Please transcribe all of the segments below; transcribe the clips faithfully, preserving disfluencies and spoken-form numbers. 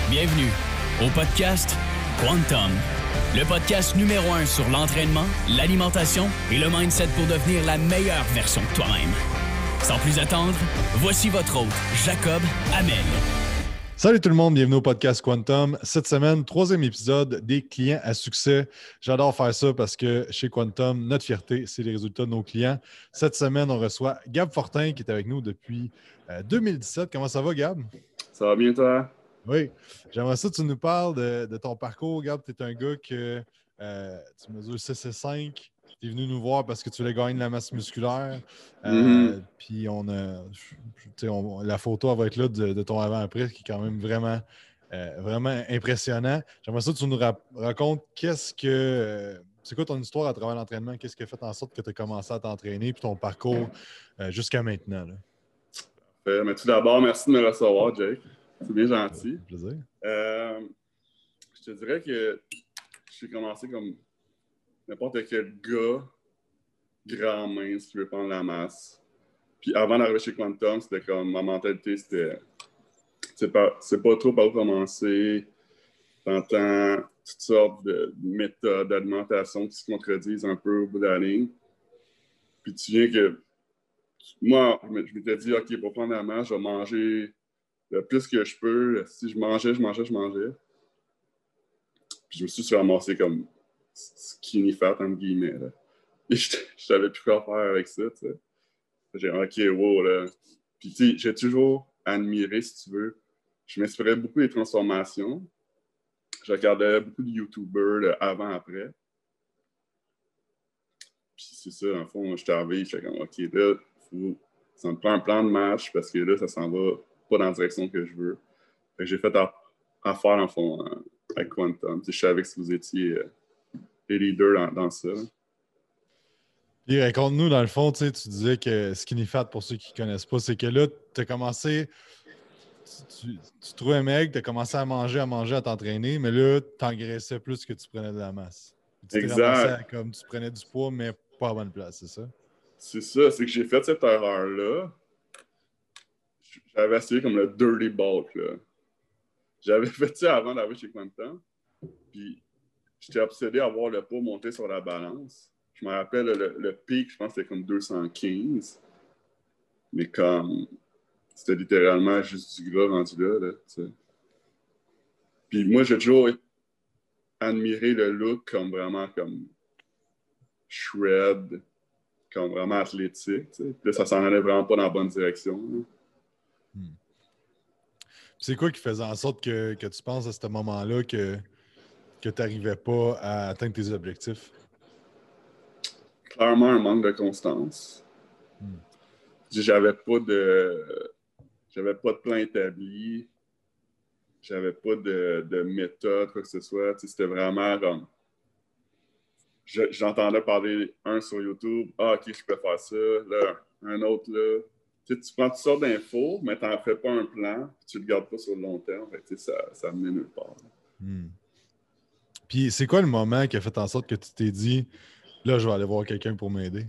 Bienvenue au podcast Quantum, le podcast numéro un sur l'entraînement, l'alimentation et le mindset pour devenir la meilleure version de toi-même. Sans plus attendre, voici votre hôte, Jacob Hamel. Salut tout le monde, bienvenue au podcast Quantum. Cette semaine, troisième épisode des clients à succès. J'adore faire ça parce que chez Quantum, notre fierté, c'est les résultats de nos clients. Cette semaine, on reçoit Gab Fortin qui est avec nous depuis euh, deux mille dix-sept. Comment ça va, Gab? Ça va bien, toi? Oui. J'aimerais ça que tu nous parles de, de ton parcours, Gab. Tu es un gars que euh, tu mesures six et cinq. Tu es venu nous voir parce que tu voulais gagner de la masse musculaire. Euh, Mm-hmm. Puis on a, on, la photo elle va être là de, de ton avant-après, qui est quand même vraiment, euh, vraiment impressionnant. J'aimerais ça que tu nous ra- racontes qu'est-ce que. Euh, c'est quoi ton histoire à travers l'entraînement? Qu'est-ce qui a fait en sorte que tu as commencé à t'entraîner puis ton parcours euh, jusqu'à maintenant? Là? Euh, mais tout d'abord, merci de me recevoir, Jake. C'est bien gentil. Ça fait plaisir. Euh, je te dirais que j'ai commencé comme n'importe quel gars grand mince qui veut prendre la masse. Puis avant d'arriver chez Quantum, c'était comme ma mentalité, c'était c'est pas, c'est pas trop par où commencer. T'entends toutes sortes de méthodes d'alimentation qui se contredisent un peu au bout de la ligne. Puis tu viens que moi, je m'étais dit, OK, pour prendre la masse, je vais manger le plus que je peux. Si je mangeais, je mangeais, je mangeais. Puis je me suis ramassé comme skinny fat, entre guillemets. Là. Et je, je savais plus quoi faire avec ça, tu sais. J'ai dit, OK, wow, là. Puis tu sais, j'ai toujours admiré, si tu veux. Je m'inspirais beaucoup des transformations. Je regardais beaucoup de YouTubers avant-après. Puis c'est ça, en fond, je suis arrivé, je suis comme, OK, là, faut, ça me prend un plan de match parce que là, ça s'en va pas dans la direction que je veux. Fait que j'ai fait affaire, en fond, euh, avec Quantum. Je savais que si vous étiez euh, les leaders dans, dans ça. Puis raconte-nous, dans le fond, tu disais que Skinny Fat, pour ceux qui ne connaissent pas, c'est que là, tu as commencé, tu, tu, tu trouvais maigre, tu as commencé à manger, à manger, à t'entraîner, mais là, tu engraissais plus que tu prenais de la masse. Tu t'es ramassé à, comme tu prenais du poids, mais pas à bonne place, c'est ça? C'est ça, c'est que j'ai fait cette erreur-là. J'avais essayé comme le dirty bulk, là. J'avais fait ça avant d'arriver chez Quantum. Puis j'étais obsédé à voir le poids monter sur la balance. Je me rappelle, le, le pic, je pense que c'était comme deux cent quinze. Mais comme, c'était littéralement juste du gras rendu là, là, tu sais. Puis moi, j'ai toujours admiré le look comme vraiment comme shred, comme vraiment athlétique, tu sais. Puis là, ça s'en allait vraiment pas dans la bonne direction, là. Hmm. C'est quoi qui faisait en sorte que, que tu penses à ce moment-là que, que tu n'arrivais pas à atteindre tes objectifs? Clairement, un manque de constance. Hmm. J'avais pas de... J'avais pas de plan établi. J'avais pas de, de méthode, quoi que ce soit. Tu sais, c'était vraiment comme... Je, j'entendais parler un sur YouTube. Ah, OK, je peux faire ça. Là, un autre là. Tu sais, tu prends toutes sortes d'infos, mais tu n'en fais pas un plan. Puis tu le gardes pas sur le long terme. Fait, tu sais, ça, ça menait nulle part. Hmm. Puis c'est quoi le moment qui a fait en sorte que tu t'es dit, là, je vais aller voir quelqu'un pour m'aider?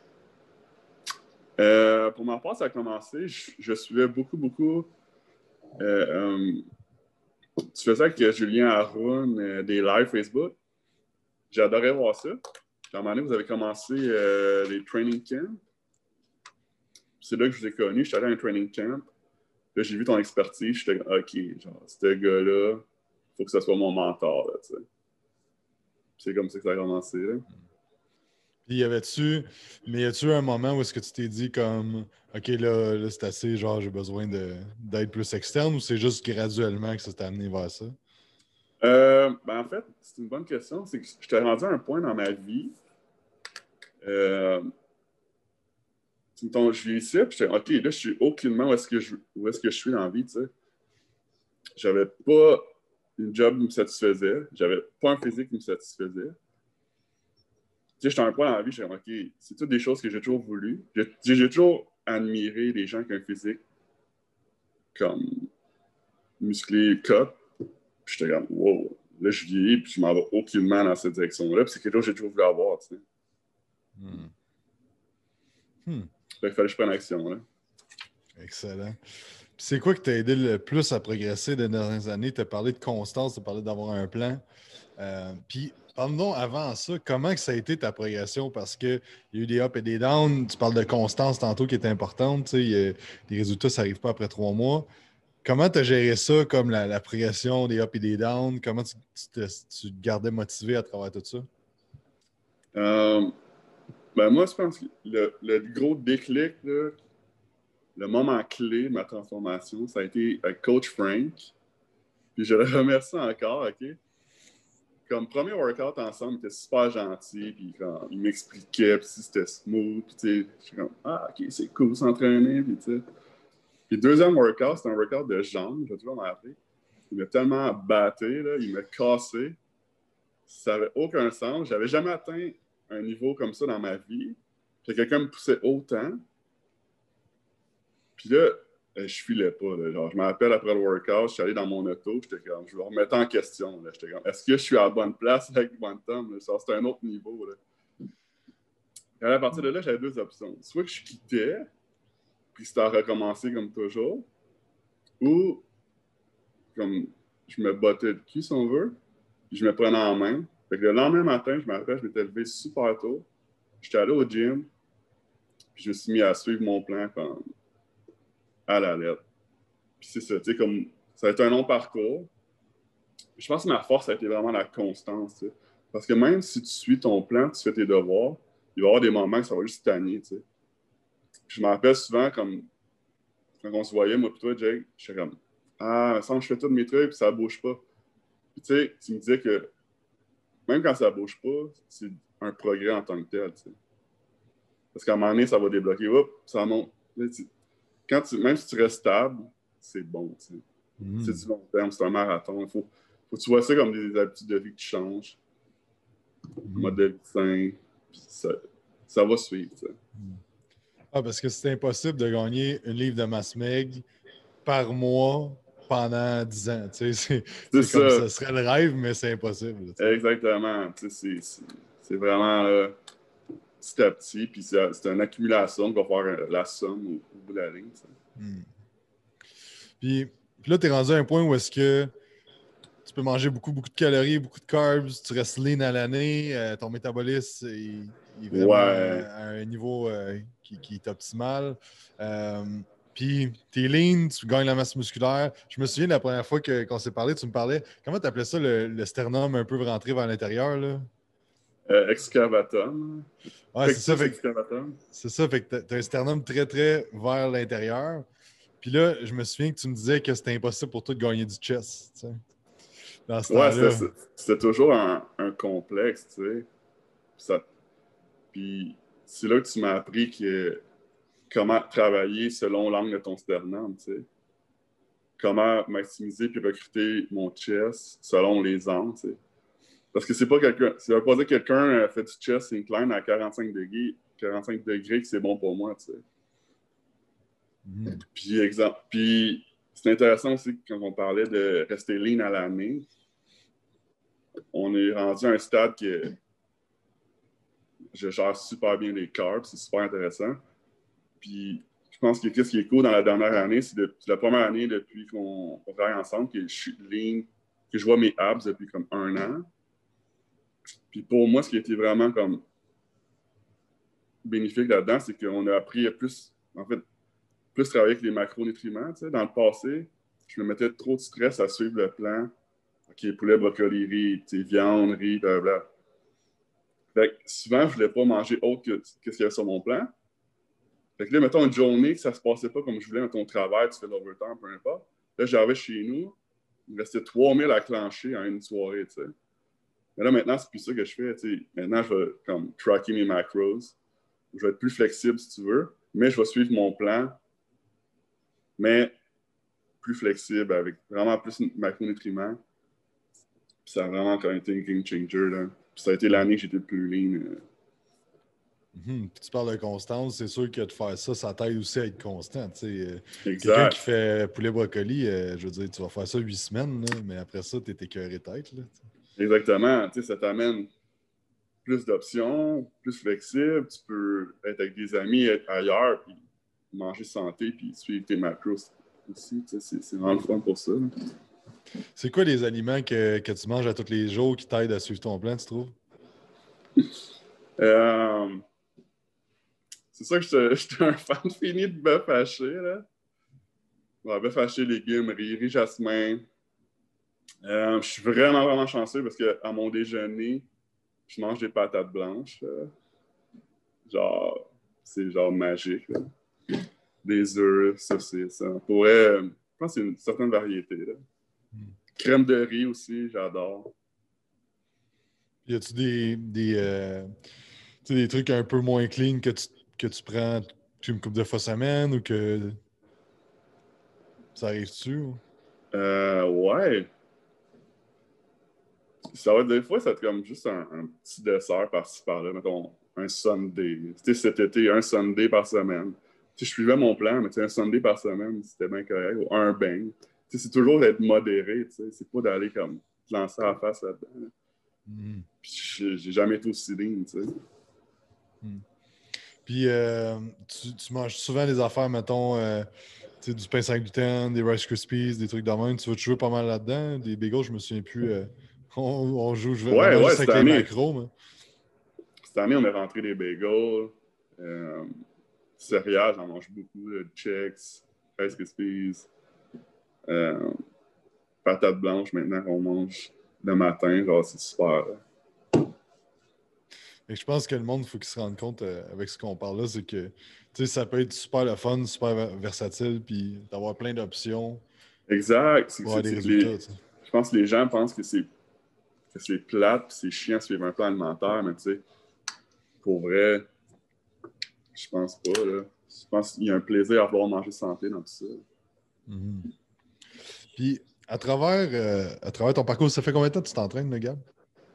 Euh, pour ma part, ça a commencé. Je, je suivais beaucoup, beaucoup. Euh, euh, tu faisais avec Julien Haroun euh, des lives Facebook. J'adorais voir ça. Puis à un moment donné, vous avez commencé euh, les training camps. C'est là que je vous ai connu. Je suis allé à un training camp. Là, j'ai vu ton expertise. J'étais OK, genre, ce gars-là, il faut que ce soit mon mentor. Là, tu sais. C'est comme ça que ça a commencé. Là. Puis y avait-tu, mais y a-tu un moment où est-ce que tu t'es dit comme, OK, là, là c'est assez, genre, j'ai besoin de, d'être plus externe, ou c'est juste graduellement que ça s'est amené vers ça? Euh, ben en fait, c'est une bonne question. C'est que je t'ai rendu à un point dans ma vie. Euh, je vieillissais, puis j'étais OK, là, je suis aucunement où est-ce que je, où est-ce que je suis dans la vie, tu sais. J'avais pas une job qui me satisfaisait. J'avais pas un physique qui me satisfaisait. Tu sais, j'étais à un point dans la vie, j'étais OK, c'est toutes des choses que j'ai toujours voulu. J'ai, j'ai toujours admiré les gens qui ont un physique comme musclé, cut. Puis j'étais comme, wow, là, je vieillis, puis je m'en vais aucunement dans cette direction-là. Puis c'est quelque chose que j'ai toujours voulu avoir, tu sais. Hmm. Hmm. Fait qu'il fallait que je prenne action, là. Excellent. c'est quoi qui t'a aidé le plus à progresser des dernières années? Tu as parlé de constance, tu as parlé d'avoir un plan. Euh, puis, parle-nous avant ça, comment que ça a été ta progression? Parce qu'il y a eu des ups et des downs. Tu parles de constance tantôt qui est importante. Tu sais, il y a- les résultats, ça n'arrive pas après trois mois. Comment tu as géré ça, comme la, la progression des ups et des downs? Comment tu, tu te, tu te gardais motivé à travers tout ça? Euh, ben moi, je pense que le, le gros déclic, là, le moment clé de ma transformation, ça a été avec Coach Frank. Puis je le remercie encore, OK? Comme premier workout ensemble, il était super gentil, puis quand il m'expliquait, puis si c'était smooth, puis tu sais, je suis comme, ah, OK, c'est cool s'entraîner, puis tu sais. Puis deuxième workout, c'était un workout de jambes, je vais toujours m'en rappeler. Il m'a tellement batté, là, il m'a cassé. Ça n'avait aucun sens. J'avais jamais atteint un niveau comme ça dans ma vie. Puis quelqu'un me poussait autant. Puis là, je filais pas. Là. Genre, je me rappelle après le workout, je suis allé dans mon auto, j'étais comme, je vais remettre en question. Là. J'étais comme, est-ce que je suis à la bonne place avec Quantum? C'était un autre niveau. Là. Et à partir de là, j'avais deux options. Soit que je quittais, puis c'était à recommencer comme toujours, ou comme je me bottais le cul, si on veut, puis je me prenais en main. Fait que le lendemain matin, je me rappelle, je m'étais levé super tôt. J'étais allé au gym, puis je me suis mis à suivre mon plan comme à la lettre. Puis c'est ça, tu sais, comme ça a été un long parcours. Je pense que ma force a été vraiment la constance, tu sais. Parce que même si tu suis ton plan, tu fais tes devoirs, il va y avoir des moments que ça va juste tanner, tu sais. Puis je me rappelle souvent, comme quand on se voyait, moi et toi, Jake, je suis comme, ah, il me semble que je fais tous mes trucs, puis ça bouge pas. Puis tu sais, tu me disais que même quand ça bouge pas, c'est un progrès en tant que tel, tu sais. Parce qu'à un moment donné, ça va débloquer, hop, ça monte. Quand tu, même si tu restes stable, c'est bon, tu sais. Mm. C'est du long terme, c'est un marathon. Il faut, faut que tu vois ça comme des habitudes de vie qui changent. Mm. Mode de vie sain, puis ça, ça va suivre, tu sais. Mm. Ah, parce que c'est impossible de gagner un livre de masse maigre par mois pendant dix ans. Tu sais, c'est, c'est, c'est comme ça serait le rêve, mais c'est impossible. Tu sais. Exactement. Tu sais, c'est, c'est, c'est vraiment là, petit à petit, puis c'est, c'est une accumulation qui va faire la somme au, au bout de la ligne. Hmm. Puis, puis là, tu es rendu à un point où est-ce que tu peux manger beaucoup, beaucoup de calories, beaucoup de carbs, tu restes lean à l'année, euh, ton métabolisme est, est vraiment ouais. à un niveau euh, qui, qui est optimal. Euh, Puis, tu es lean, tu gagnes la masse musculaire. Je me souviens de la première fois que, qu'on s'est parlé, tu me parlais, comment tu appelais ça, le, le sternum un peu rentré vers l'intérieur, là? Euh, excavatum. Ouais, c'est ça, fait, c'est ça, fait que tu as un sternum très, très vers l'intérieur. Puis là, je me souviens que tu me disais que c'était impossible pour toi de gagner du chest, tu sais. Dans ce ouais, temps-là. c'était, c'était toujours un, un complexe, tu sais. Ça... Puis c'est là que tu m'as appris que comment travailler selon l'angle de ton sternum, tu sais. Comment maximiser puis recruter mon chest selon les angles, tu sais. Parce que c'est pas quelqu'un... Ça veut pas dire que quelqu'un fait du chest incline à quarante-cinq degrés, quarante-cinq degrés que c'est bon pour moi, tu sais. Mm. Puis, exemple... Puis c'est intéressant aussi quand on parlait de rester lean à l'année. On est rendu à un stade que je gère super bien les carbs, c'est super intéressant. Puis je pense que qu'est-ce qui est cool dans la dernière année, c'est, de, c'est la première année depuis qu'on, qu'on travaille ensemble que je suis lean, que je vois mes abs depuis comme un an. Puis pour moi, ce qui a été vraiment comme bénéfique là-dedans, c'est qu'on a appris à plus, en fait, plus travailler avec les macronutriments. Tu sais. Dans le passé, je me mettais trop de stress à suivre le plan. OK, poulet, brocoli, riz, tu sais, viande, riz, blablabla. Fait que souvent, je ne voulais pas manger autre que ce qu'il y avait sur mon plan. Fait que là, mettons une journée que ça ne se passait pas comme je voulais dans ton travail, tu fais de l'overtime, peu importe. Là, j'arrivais chez nous, il me restait trois mille à clencher en une soirée, tu sais. Mais là, maintenant, c'est plus ça que je fais, tu sais. Maintenant, je vais comme tracker mes macros. Je vais être plus flexible, si tu veux, mais je vais suivre mon plan, mais plus flexible, avec vraiment plus de macronutriments. Puis ça a vraiment quand même été un game changer, là. Puis ça a été l'année que j'étais le plus lean. Euh... Mm-hmm. Puis tu parles de constance, c'est sûr que de faire ça, ça t'aide aussi à être constant. T'sais. Exact. Quelqu'un qui fait poulet brocoli, euh, je veux dire, tu vas faire ça huit semaines, là, mais après ça, tu es écœuré tête. Là, exactement. T'sais, ça t'amène plus d'options, plus flexible. Tu peux être avec des amis, être ailleurs, puis manger santé, puis suivre tes macros. aussi. C'est, c'est vraiment le fun pour ça. Là. C'est quoi les aliments que, que tu manges à tous les jours qui t'aident à suivre ton plan, tu trouves? euh, c'est ça que je suis un fan fini de bœuf haché. Là. Ouais, bœuf haché, légumes, riz, riz jasmin. Euh, je suis vraiment, vraiment chanceux parce qu'à mon déjeuner, je mange des patates blanches. Là. Genre, c'est genre magique. Là. Des œufs, saucisses. Ça pourrait, je pense que c'est une certaine variété. Là. Mm. Crème de riz aussi, j'adore. Y a-tu des, des, euh, des trucs un peu moins clean que tu, que tu prends une couple de fois semaine ou que ça arrive-tu? Ou? Euh, ouais. Ça va être des fois, ça va être comme juste un, un petit dessert par-ci par-là. Mettons, un sundae. Tu sais, cet été, un sundae par semaine. Tu sais, je suivais mon plan, mais tu sais, un sundae par semaine, c'était bien correct. Ou un bang. Tu sais, c'est toujours d'être modéré, tu sais. C'est pas d'aller comme te lancer à la face là-dedans. Là. Mm. Puis j'ai, j'ai jamais été aussi ligne, tu sais. Mm. Puis euh, tu, tu manges souvent des affaires, mettons, euh, tu sais, du pain sans gluten, des Rice Krispies, des trucs de même. Tu vas te jouer pas mal là-dedans. Des bagels, je me souviens plus. Euh, on, on joue je ouais, ouais, juste avec année, les macros. Mais... Cette année, on a rentré des bagels. Euh, céréales, j'en mange beaucoup. Euh, Chex, Rice Krispies. Euh, patates blanches, maintenant, qu'on mange le matin. Genre, c'est super. Et je pense que le monde, il faut qu'il se rende compte euh, avec ce qu'on parle là, c'est que ça peut être super le fun, super versatile, puis d'avoir plein d'options. Exact. C'est, pour c'est, avoir des c'est résultats. Les, je pense que les gens pensent que c'est, que c'est plate et c'est chiant de suivre un plan alimentaire, mais tu sais, pour vrai, je pense pas. Là. Je pense qu'il y a un plaisir à vouloir manger santé dans tout ça. Mm-hmm. Puis, à travers, euh, à travers ton parcours, ça fait combien de temps que tu t'entraînes, le Gab?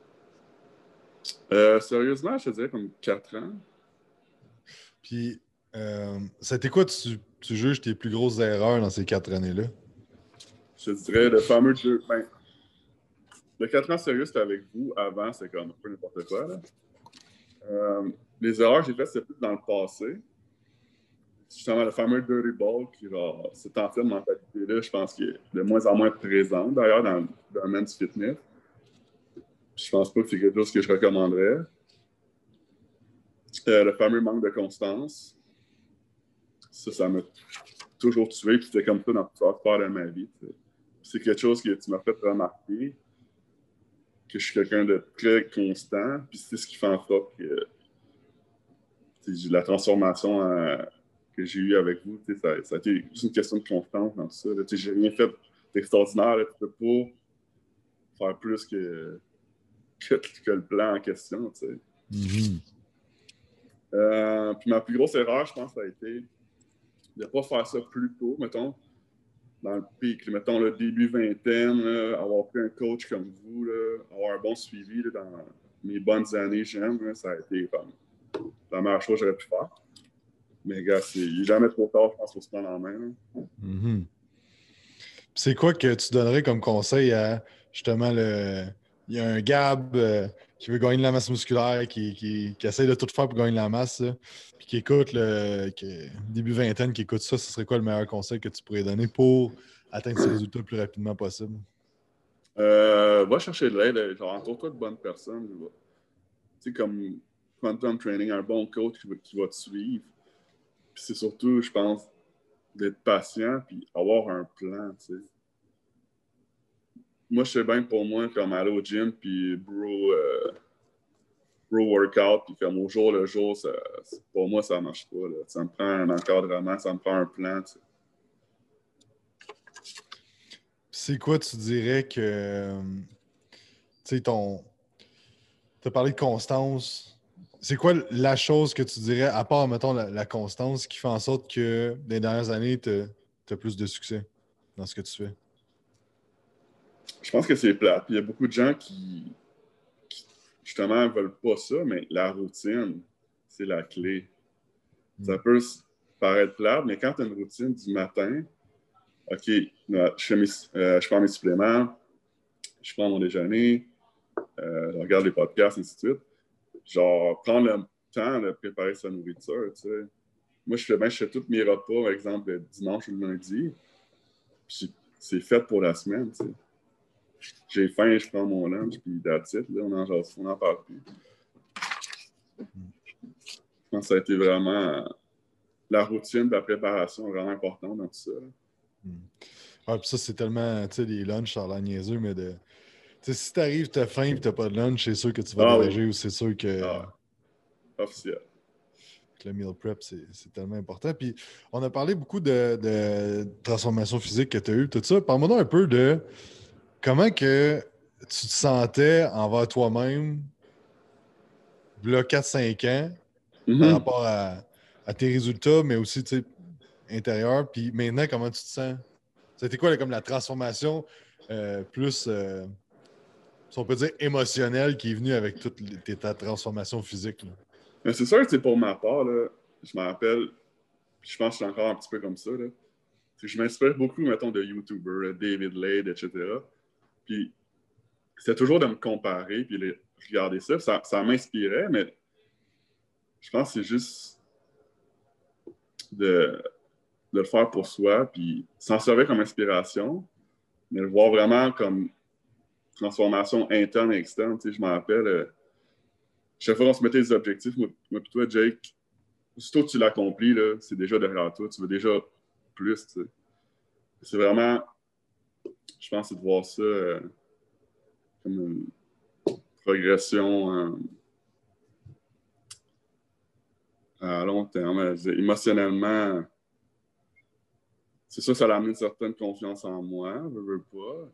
Euh, sérieusement, je te dirais comme quatre ans. Puis, euh, c'était quoi, tu, tu juges tes plus grosses erreurs dans ces quatre années-là? Je te dirais le fameux jeu. Ben, le quatre ans sérieux, c'était avec vous. Avant, c'est comme un peu n'importe quoi. Là. Euh, les erreurs que j'ai faites, c'était plus dans le passé. Justement, le fameux dirty ball, qui, genre, cette ancienne mentalité-là, je pense qu'il est de moins en moins présent, d'ailleurs, dans le domaine du fitness. Je pense pas que c'est quelque chose que je recommanderais. Euh, le fameux manque de constance. Ça, ça m'a toujours tué, puis c'était comme ça dans plusieurs sphères de ma vie. T'sais. C'est quelque chose que tu m'as fait remarquer, que je suis quelqu'un de très constant, puis c'est ce qui fait en sorte que la transformation euh, que j'ai eue avec vous, ça, ça a été juste une question de constance dans tout ça. Là. J'ai rien fait d'extraordinaire, là. Tu peux pas faire plus que, que, que le plan en question. Mm-hmm. Euh, puis ma plus grosse erreur, je pense, ça a été de ne pas faire ça plus tôt, mettons, dans le pic, mettons le début vingtaine, là, avoir pris un coach comme vous, là, avoir un bon suivi là, dans mes bonnes années, j'aime, là, ça a été comme la meilleure chose que j'aurais pu faire. Mais gars, c'est, il n'est jamais trop tard, je pense, pour se prendre en main. Mm-hmm. C'est quoi que tu donnerais comme conseil à justement le. Il y a un Gab euh, qui veut gagner de la masse musculaire, qui, qui, qui essaie de tout faire pour gagner de la masse, là, puis qui écoute le qui, début vingtaine, qui écoute ça, ce serait quoi le meilleur conseil que tu pourrais donner pour atteindre ces résultats le plus rapidement possible? Euh, va chercher de l'aide, genre entoure-toi de bonnes personnes. Tu sais, comme Quantum Training, un bon coach qui va, qui va te suivre. Puis c'est surtout, je pense, d'être patient puis avoir un plan, tu sais. Moi, je sais bien pour moi, comme aller au gym puis bro, euh, bro workout, puis comme au jour le jour, ça, pour moi, ça marche pas. Là. Ça me prend un encadrement, ça me prend un plan, tu sais. C'est quoi, tu dirais que. Tu sais, ton. Tu as parlé de constance. C'est quoi la chose que tu dirais, à part, mettons, la, la constance, qui fait en sorte que dans les dernières années, tu as plus de succès dans ce que tu fais? Je pense que c'est plate. Il y a beaucoup de gens qui, qui justement, ne veulent pas ça, mais la routine, c'est la clé. Mm. Ça peut paraître plate, mais quand tu as une routine du matin, OK, je, fais mes, euh, je prends mes suppléments, je prends mon déjeuner, euh, je regarde les podcasts, ainsi de suite. Genre, prendre le temps de préparer sa nourriture, tu sais. Moi, je fais bien, je fais tous mes repas, par exemple, le dimanche ou le lundi. c'est fait pour la semaine, tu sais. J'ai faim, je prends mon lunch, puis that's it, là, on en jase, on n'en parle plus. Je pense que ça a été vraiment la routine de la préparation vraiment importante dans tout ça. Mm. Ouais, puis ça, c'est tellement, tu sais, les lunchs, ça a l'air niaiseux, mais de... Tu sais, si t'arrives, t'as faim et t'as pas de lunch, c'est sûr que tu vas Ah, dérager oui. ou c'est sûr que... Ah, officiel. Le meal prep, c'est tellement important. Puis, on a parlé beaucoup de, de transformation physique que tu as eu, tout ça. Parle-moi donc un peu de comment que tu te sentais envers toi-même, là, quatre cinq ans, Mm-hmm. par rapport à, à tes résultats, mais aussi, tu sais, intérieur. Puis maintenant, comment tu te sens? C'était quoi, là, comme la transformation euh, plus, euh, si on peut dire, émotionnelle qui est venue avec toute les, ta transformation physique? Là? Mais c'est sûr que c'est pour ma part, là, je me rappelle, je pense que je suis encore un petit peu comme ça, là. Que je m'inspire beaucoup, mettons, de YouTubers, David Lade, et cetera. Puis c'était toujours de me comparer, puis les, regarder ça. Ça, ça m'inspirait, mais je pense que c'est juste de, de le faire pour soi, puis s'en servir comme inspiration, mais le voir vraiment comme transformation interne et externe. Tu sais, je me rappelle, euh, chaque fois qu'on se mettait des objectifs, moi, moi puis toi, Jake, aussitôt que tu l'accomplis, c'est déjà derrière toi. Tu veux déjà plus. Tu sais. C'est vraiment, je pense, c'est de voir ça euh, comme une progression euh, à long terme. Émotionnellement, c'est sûr que ça a amené une certaine confiance en moi, je veux pas.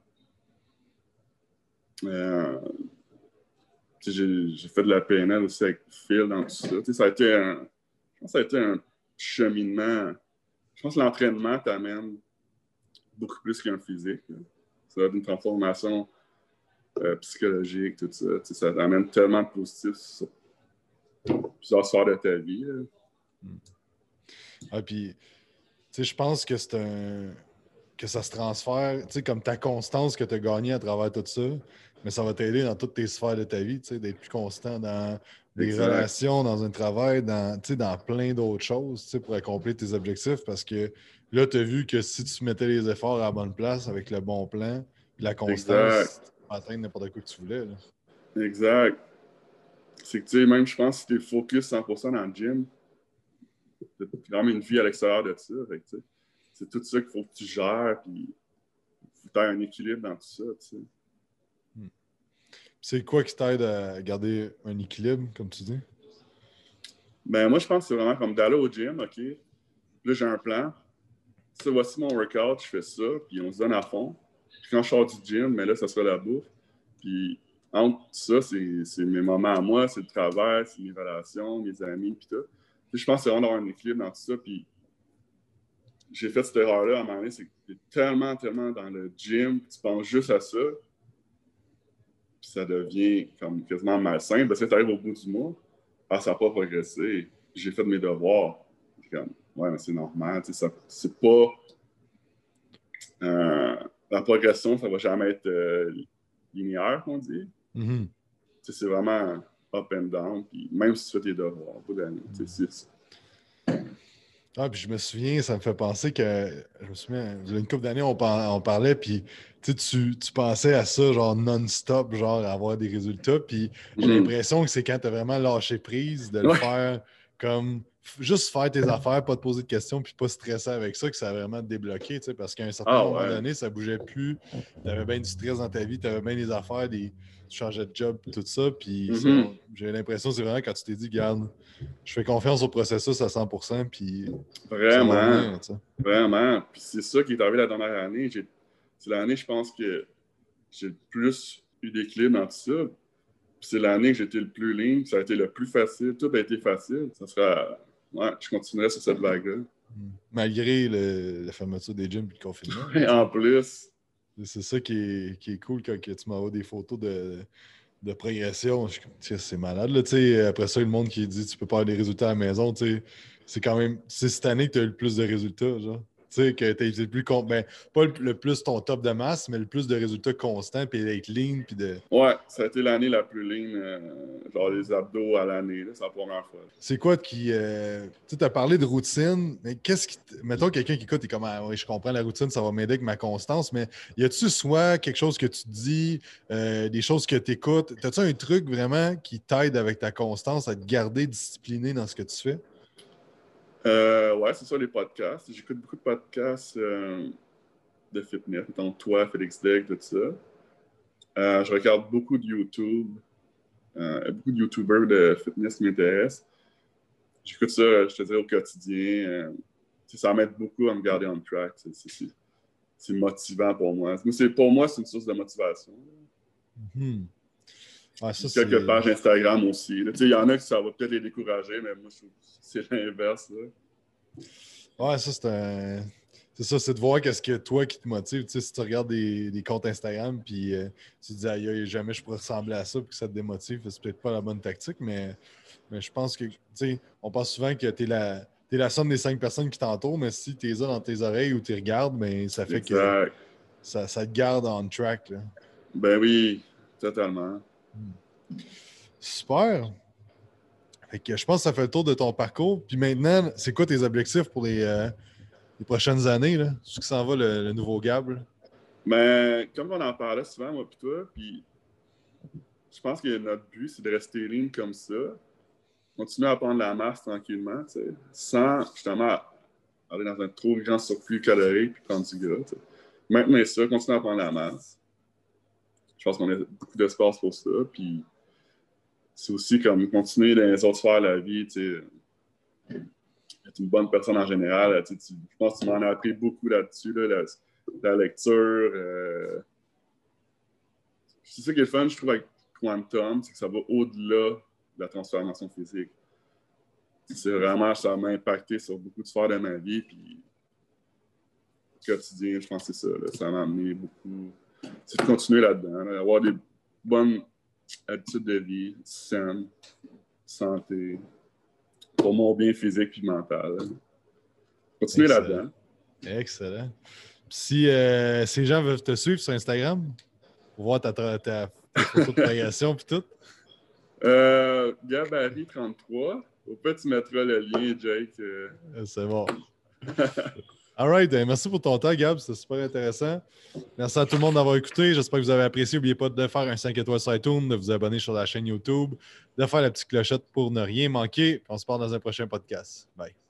Euh, j'ai fait de la P N L aussi avec Phil dans tout ça. Ça a été un, je pense que ça a été un cheminement. Je pense que l'entraînement t'amène beaucoup plus qu'un physique. Là. Ça va être une transformation euh, psychologique, tout ça. T'sais, ça t'amène tellement de positifs sur plusieurs sphères de ta vie. Là. Mm. Ah, puis, tu sais, je pense que c'est un... que ça se transfère, tu sais, comme ta constance que tu as gagnée à travers tout ça, mais ça va t'aider dans toutes tes sphères de ta vie, tu sais, d'être plus constant dans des exact. relations, dans un travail, dans, tu sais, dans plein d'autres choses, tu sais, pour accomplir tes objectifs, parce que là, tu as vu que si tu mettais les efforts à la bonne place avec le bon plan, puis la constance, Exact. tu peux atteindre n'importe quoi que tu voulais. Là. Exact. C'est que, tu sais, même, je pense que si tu es focus cent pour cent dans le gym, tu as quand même une vie à l'extérieur de ça. Fait que, tu sais, c'est tout ça qu'il faut que tu gères, puis il faut que tu aies un équilibre dans tout ça, tu sais. Hmm. C'est quoi qui t'aide à garder un équilibre, comme tu dis? Ben, moi, je pense que c'est vraiment comme d'aller au gym, OK? Puis là, j'ai un plan. Ça, voici mon workout, je fais ça, puis on se donne à fond. Puis quand je sors du gym, mais là, ça sera la bouffe. Puis entre ça, c'est mes moments à moi, c'est le travail, c'est mes relations, mes amis, puis tout. Puis je pense que c'est vraiment d'avoir un équilibre dans tout ça, puis j'ai fait cette erreur-là à un moment donné, c'est que tu es tellement, tellement dans le gym, tu penses juste à ça, puis ça devient comme quasiment malsain, parce que tu arrives au bout du mois, ah, ça n'a pas progressé, j'ai fait mes devoirs. C'est comme, ouais, mais c'est normal, tu sais, c'est pas... Euh, la progression, ça va jamais être euh, linéaire, qu'on dit. Mm-hmm. C'est vraiment up and down, puis même si tu fais tes devoirs, au bout d'année, tu sais, c'est... Ah, puis je me souviens, ça me fait penser que, je me souviens, il y a une couple d'années, on, par, on parlait, puis tu, tu pensais à ça, genre non-stop, genre à avoir des résultats, puis j'ai Mm. l'impression que c'est quand tu as vraiment lâché prise de le Ouais. faire comme, juste faire tes affaires, pas te poser de questions, puis pas stresser avec ça, que ça a vraiment débloqué, tu sais, parce qu'à un certain Ah, moment ouais. donné, ça bougeait plus, tu avais bien du stress dans ta vie, tu avais bien des affaires, des, tu changeais de job, tout ça, puis Mm-hmm. j'ai l'impression, c'est vraiment quand tu t'es dit, garde, je fais confiance au processus à cent pour cent, puis Vraiment, ça va venir, tu sais. Vraiment. Puis c'est ça qui est arrivé la dernière année. C'est l'année, je pense, que j'ai le plus eu d'équilibre dans tout ça. Puis c'est l'année que j'étais le plus ligne. Ça a été le plus facile. Tout a été facile. Ça sera... Ouais, je continuerai sur cette vague-là. Malgré le, la fermeture des gyms et le confinement. Et en plus. C'est ça qui est, qui est cool quand que tu m'envoies des photos de, de progression. C'est malade. Là, après ça, le monde qui dit tu peux pas avoir des résultats à la maison. C'est quand même c'est cette année que tu as eu le plus de résultats. Genre. sais, que tu es plus con... ben, pas le, le plus ton top de masse, mais le plus de résultats constants, puis d'être lean, puis de. Ouais, ça a été l'année la plus lean, euh, genre les abdos à l'année, là, c'est la première fois. C'est quoi qui. Euh... Tu as parlé de routine, mais qu'est-ce qui. T... Mettons quelqu'un qui écoute et comme ah, oui, je comprends la routine, ça va m'aider avec ma constance, mais y a-tu soit quelque chose que tu dis, euh, des choses que tu écoutes? As-tu un truc vraiment qui t'aide avec ta constance à te garder discipliné dans ce que tu fais? Euh, ouais, c'est ça, les podcasts. J'écoute beaucoup de podcasts euh, de fitness, mettons toi, Félix Degg, tout ça. Euh, je regarde beaucoup de YouTube. Euh, beaucoup de YouTubers de fitness qui m'intéressent. J'écoute ça, je te dirais, au quotidien. Euh, ça m'aide beaucoup à me garder on track. C'est, c'est, c'est motivant pour moi. C'est, pour moi, c'est une source de motivation. Mm-hmm. Ah, ça, quelques c'est... pages Instagram aussi. Il y en a qui ça va peut-être les décourager, mais moi, je trouve que c'est l'inverse. Là. Ouais, ça, c'est un... C'est ça, c'est de voir qu'est-ce que toi qui te motive. Tu sais, si tu regardes des, des comptes Instagram puis euh, tu te dis aïe, jamais je pourrais ressembler à ça puis que ça te démotive, c'est peut-être pas la bonne tactique, mais, mais je pense que, tu sais, on pense souvent que tu es la, t'es la somme des cinq personnes qui t'entourent, mais si tu les as dans tes oreilles ou tu les regardes, ben, ça fait exact. que ça, ça te garde on track. Là. Ben oui, totalement. Super. Fait que je pense que ça fait le tour de ton parcours. Puis maintenant, c'est quoi tes objectifs pour les, euh, les prochaines années? Là? Est-ce que ça en va le, le nouveau Gab? Là? Ben, comme on en parlait souvent, moi et toi, puis je pense que notre but, c'est de rester ligne comme ça, continuer à prendre la masse tranquillement, tu sais, sans justement aller dans un trop grand surplus calorique puis prendre du gras. Tu sais. Maintenir ça, continuer à prendre la masse. Je pense qu'on a beaucoup d'espace pour ça. Puis c'est aussi comme continuer dans les autres sphères de la vie, tu sais, être une bonne personne en général. Tu sais, tu, je pense que tu m'en as appris beaucoup là-dessus, là, la, la lecture. Euh... C'est ça qui est fun, je trouve, avec Quantum, c'est que ça va au-delà de la transformation physique. C'est vraiment, ça m'a impacté sur beaucoup de sphères de ma vie. Puis, au quotidien, je pense que c'est ça. Là, ça m'a amené beaucoup. C'est de continuer là-dedans, là, avoir des bonnes habitudes de vie, saines, santé, pour mon bien physique et mental. Là. Continuer Excellent. là-dedans. Excellent. Si euh, ces gens veulent te suivre sur Instagram pour voir ta, ta, ta, ta photo de progression et tout. Euh, Gabarit trente-trois. Au fait, tu mettras le lien, Jake. Euh... C'est bon. All right. Merci pour ton temps, Gab. C'était super intéressant. Merci à tout le monde d'avoir écouté. J'espère que vous avez apprécié. N'oubliez pas de faire un cinq étoiles sur iTunes, de vous abonner sur la chaîne YouTube, de faire la petite clochette pour ne rien manquer. On se parle dans un prochain podcast. Bye.